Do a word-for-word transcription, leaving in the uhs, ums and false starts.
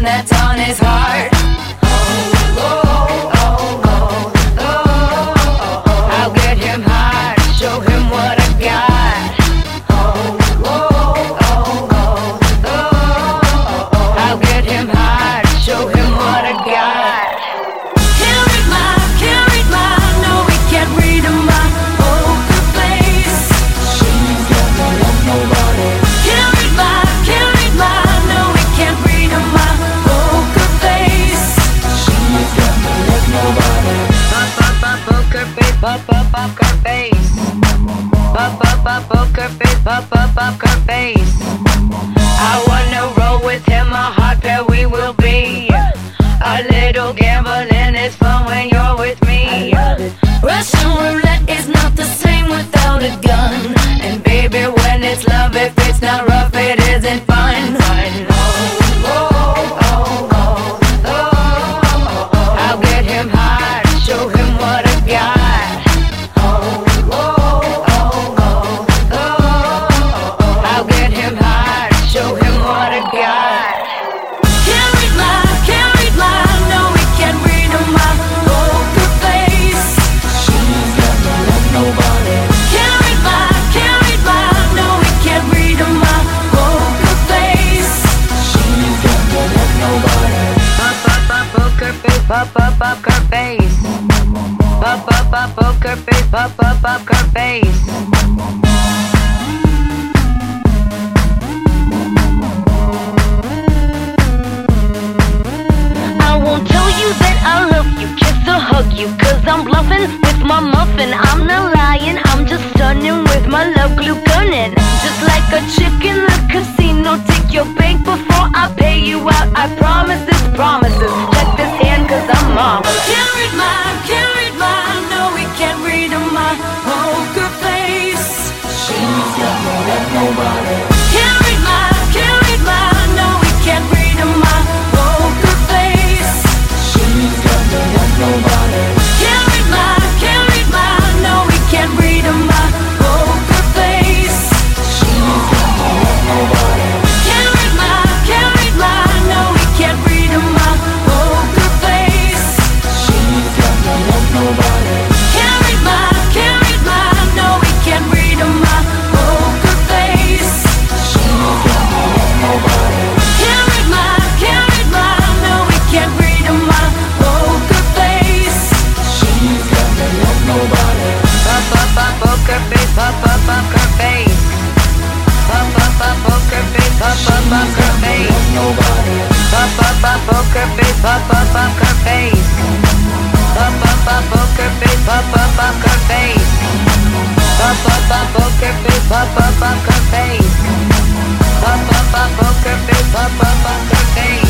that's on his heart. Oh, oh, oh, oh, oh, oh, oh. I'll get him high, show him what I got. Oh, oh, oh, oh, oh, oh, oh. I'll get him high, show him what I got. Can't read my, can't read my, no, we can't read my poker face. She's got me like nobody. Can't read my, can't read my, no, we can't read my poker face. She's got me like nobody. Pop, pop, pop, poker face, pop, pop, poker face. Pop, pop, pop, poker face, pop, pop, poker face. I wanna roll with him, a hot pair we will be. A little gambling is fun when you're with me. Russian roulette is not the same without a gun. And baby, when it's love, if it's not rough, it isn't fun. Oh, oh, oh, oh, oh, oh, oh. I'll get him high, show him what I got. Oh, oh, oh, oh, oh, oh, oh. I'll get him high, show him what I got. Can't read my, can't read my, no, we can't read my poker face. She's got me like nobody. Can't read my, can't read my, no, we can't read my poker face. She's got me like nobody. Pop, pop, pop, poker face, pop, pop, poker face. Pop, pop, pop, poker face, pop, pop, poker face. I won't tell you that I love you, kiss or hug you, cause I'm bluffing with my muffin. I'm not lying, I'm just stunning with my love glue gunning. Just like a chick in the casino, take your bank before I pay you out. I promise this promises, check this hand cause I'm marvelous. Can't read my, can't read my, no we can't read my poker face. She's got me like nobody. Can't read my, can't read my, no we can't read my poker face. She's got me like nobody. Can't read my, can't read my, no we can't read my poker face. She's got me like nobody. Can't read my, can't read my, no we can't read my poker face. She's got me like nobody. Can't read my, can't read my, no we can't read my poker face. She's got me like nobody. Can't read my, can't read my, no we can't read my poker face. She's got me like nobody. Pop, pop, pop, poker face, pop, pop, poker face. Pop, pop, pop, poker face, pop, pop, poker face. Like nobody. Pop, pop, pop, poker face, pop, pop, poker face. Pop, pop, pop, poker face, pop, pop, poker face. Pop, pop, pop, poker face, pop, pop, poker face. Pop, pop, pop, poker face, pop, pop, poker face.